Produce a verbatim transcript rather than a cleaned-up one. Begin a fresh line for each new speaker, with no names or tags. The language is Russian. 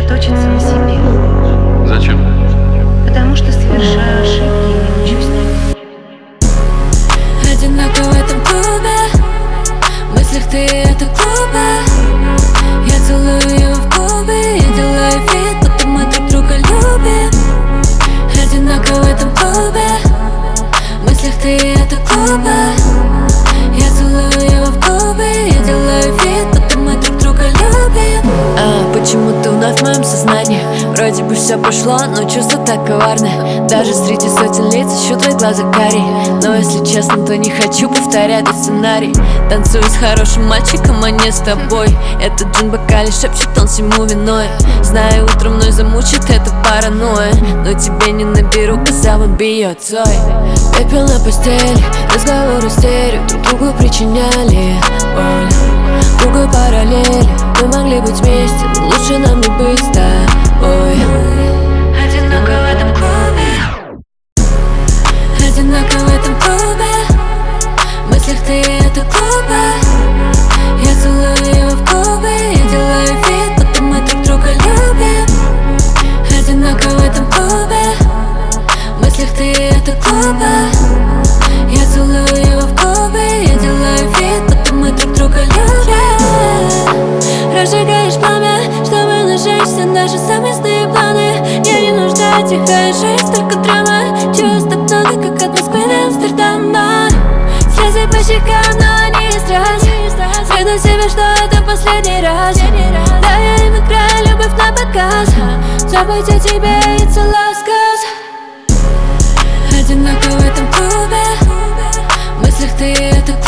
сосредоточиться на себе.
Зачем?
Потому что совершаю ошибки и не учусь на них.
Одиноко в этом клубе, в мыслях ты это глупо. Я целую его в губы, я делаю вид, будто мы друг друга любим. Одиноко в этом клубе, в мыслях ты это глупо. Я целую его в губы, я делаю вид, будто мы друг друга любим. А почему ты вновь в моем сознании? Вроде бы все прошло, но чувство так коварное. Даже среди сотен лиц ищу твои глаза карие. Но если честно, то не хочу повторять этот сценарий. Танцую с хорошим мальчиком, а не с тобой. Этот джин в бокале шепчет, он всему виной. Знаю, утром мной замучит эта паранойя, но тебе не наберу, казалось бы, ее цой. Пепел на постели, разговоры стерео друг другу причиняли боль. Другой параллели, мы могли быть вместе, но лучше нам не быть с тобой. Одиноко в этом клубе, одиноко в этом клубе, в мыслях ты это глупо. Я целую его в губы, я делаю вид, будто мы друг друга любим. Одиноко в этом клубе, в мыслях ты это глупо. Я целую его в губы, я делаю вид, будто мы друг друга любим. Разжигаешь пламя, чтобы нажечь все наши совместные планы. Я не нуждаюсь, тихая жизнь, только драма. Чувств много, как от Москвы до Амстердама. Слезы по щекам, но они не страсть. Скажу себе, что это последний раз. Да, я им играю любовь на показ. Забыть о тебе, it's a last cause. Одиноко в этом клубе, в мыслях ты это